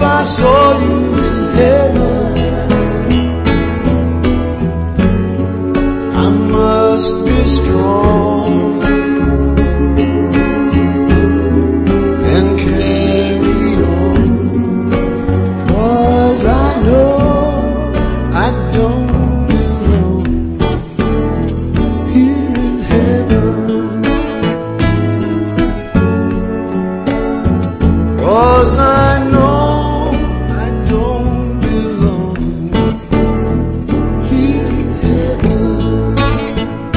I saw you in heaven, I must be strong and carry on, 'cause I know I don't